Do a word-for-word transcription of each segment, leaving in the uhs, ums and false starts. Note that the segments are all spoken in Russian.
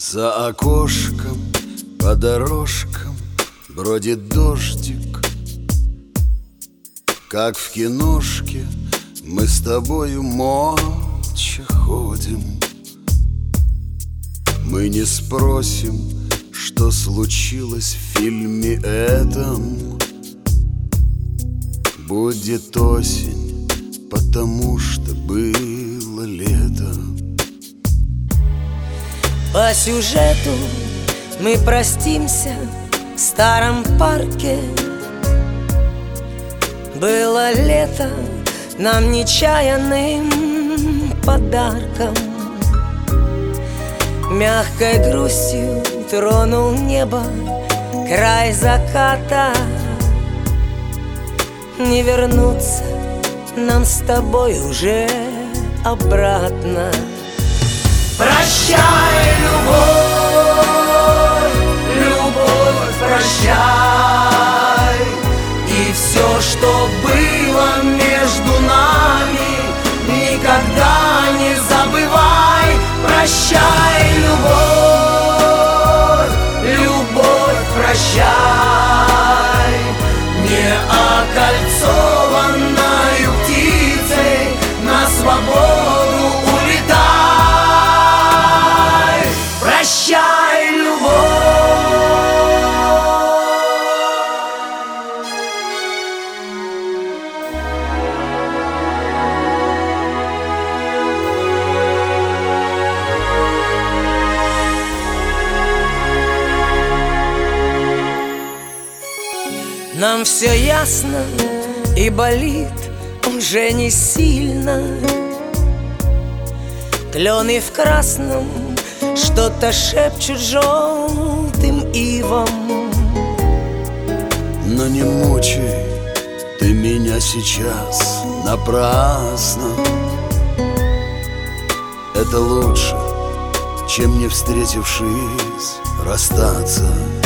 За окошком по дорожкам бродит дождик, как в киношке мы с тобою молча ходим. Мы не спросим, что случилось в фильме этом. Будет осень, потому что было лето. По сюжету мы простимся в старом парке. Было лето нам нечаянным подарком. Мягкой грустью тронул небо край заката. Не вернуться нам с тобой уже обратно. Прощай, любовь, любовь, прощай. И все, что было между нами, никогда не забывай. Прощай, любовь, любовь, прощай. Не окольцованною птицей на свободу улетай. Прощай, любовь. Нам все ясно и болит уже не сильно. Клены в красном что-то шепчут желтым ивам. Но не мучай ты меня сейчас напрасно. Это лучше, чем не встретившись расстаться.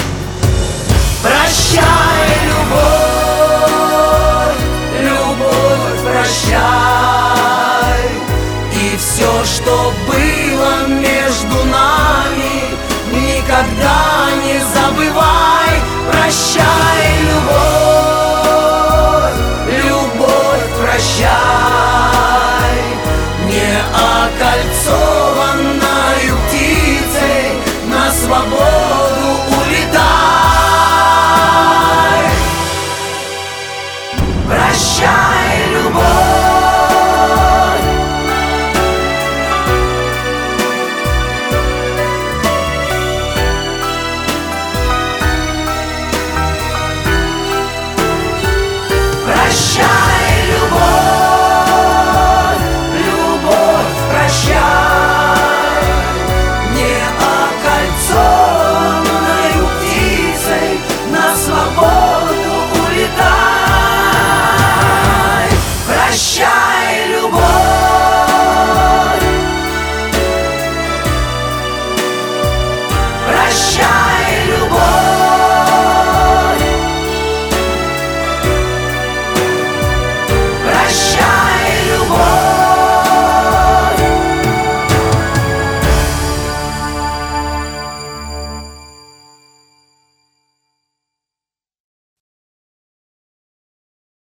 Прощай, любовь, любовь, прощай. И все, что было между нами, никогда не забывай. Прощай, любовь, любовь, прощай.